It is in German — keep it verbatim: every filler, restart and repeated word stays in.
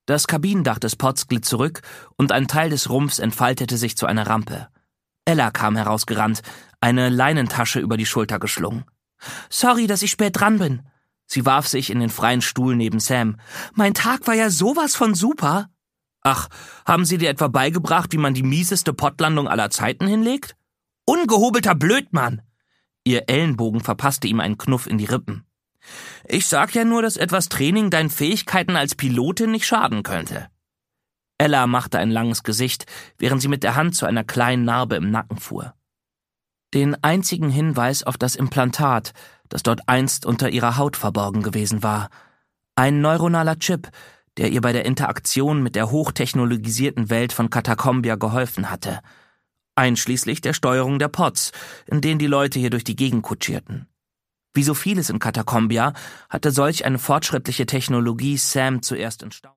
Das Kabinendach des Pods glitt zurück und ein Teil des Rumpfs entfaltete sich zu einer Rampe. Ella kam herausgerannt, eine Leinentasche über die Schulter geschlungen. »Sorry, dass ich spät dran bin.« Sie warf sich in den freien Stuhl neben Sam. »Mein Tag war ja sowas von super.« »Ach, haben Sie dir etwa beigebracht, wie man die mieseste Podlandung aller Zeiten hinlegt?« »Ungehobelter Blödmann!« Ihr Ellenbogen verpasste ihm einen Knuff in die Rippen. »Ich sag ja nur, dass etwas Training deinen Fähigkeiten als Pilotin nicht schaden könnte.« Ella machte ein langes Gesicht, während sie mit der Hand zu einer kleinen Narbe im Nacken fuhr. Den einzigen Hinweis auf das Implantat, das dort einst unter ihrer Haut verborgen gewesen war. Ein neuronaler Chip, der ihr bei der Interaktion mit der hochtechnologisierten Welt von Katakombia geholfen hatte. Einschließlich der Steuerung der Pods, in denen die Leute hier durch die Gegend kutschierten. Wie so vieles in Katakombia hatte solch eine fortschrittliche Technologie Sam zuerst in Staunen